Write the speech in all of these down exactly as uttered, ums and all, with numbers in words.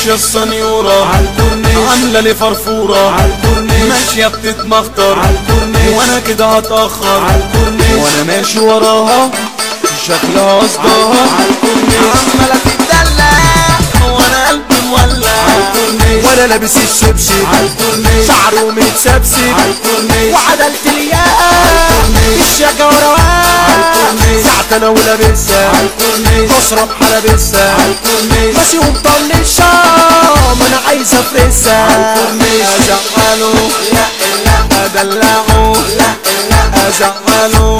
ماشية السنيورة عالكورنيش عاملة لي فرفورة عالكورنيش ماشية بتتمخطر عالكورنيش وانا كده هتأخر عالكورنيش وانا ماشي وراها شكلها قصدها عمالة تتدلع وانا قلبي مولع وانا لابس الشبشب شعره متسبسب وعدلت الياقة الشجا ورواه ساعة انا ولابسها بشرب حلبسها ماشي ومطنشة ما انا عايز افرسها ازعله ادلعه ازعله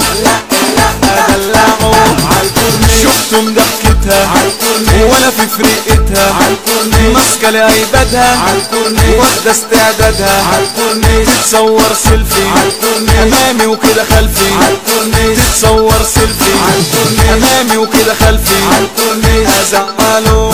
ادلعه شفتم ضحكتها وانا في فرقتها ماسكه لايبادها واخده استعدادها تتصور سيلفي امامي وكده خلفي تتصور سيلفي امامي وكده خلفي ازعله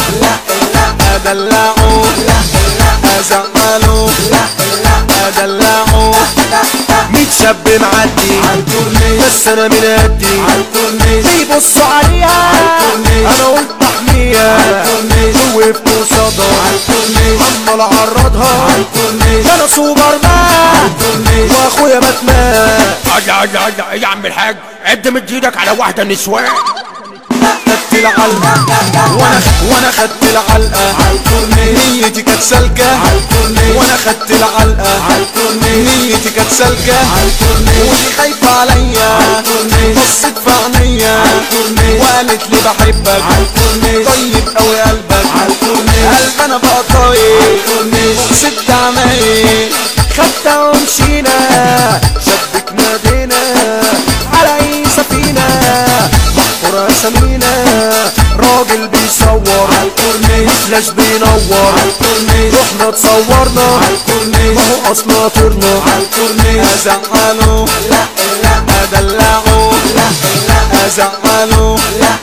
ادلعه ازعله ادلعه ميت شاب معدي بس انا من قدي بيبصوا عليها انا قلت احميها وقفت قصادها عمال اعرضها انا سوبر مان واخويا باتمان. اجا اجا اجا يا عم الحاج عد مد ايدك على واحده نسوان. خدت العلقة وانا وانا خدت العلقة نيتي كانت سالكة وانا خدت العلقة نيتي كانت سالكة ودي خايفة عليا بصت في عينيا وقالت لي بحبك طيب قوي قلبك قلب انا بقى طايق وكسبت عمايل خدتها ومشينا شبك نادينا على اي سفينة محفورة اسامينا راجل بيصور فلاش بينور رحنا تصورنا ما هو اصلا طرنا ازعله ادلعه ازعله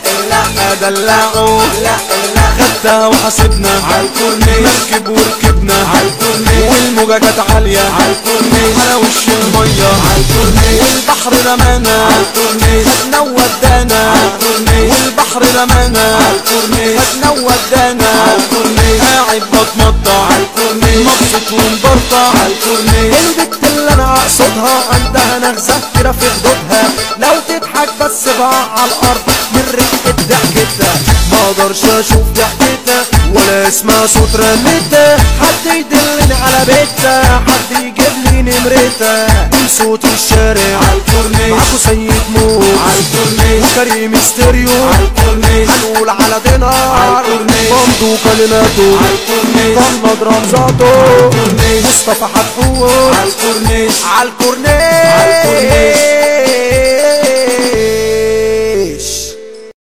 ادلعه خدتها وحاسبنا مركب وركبنا والموجة كانت عالية على وش المية والبحر رمانا خدنا ودانا والبحر رمانا خدنا ودانا قاعد بتمطع مبسوط ومبرطع البت اللي انا اقصدها عندها نغزة كده في خدودها لو تضحك بس بقى على الارض من رقة ضحكتها ما اقدرش اشوف ضحكتها ولا اسمع صوت رنتها حد يدلني على بيتها حد يجيب لي نمرتها من صوت الشارع معاكو سيد موت وكريم ستيريو هنقول على دينار ممدو كلماته محمد رمزاته مصطفى حتفوت عالكورنيش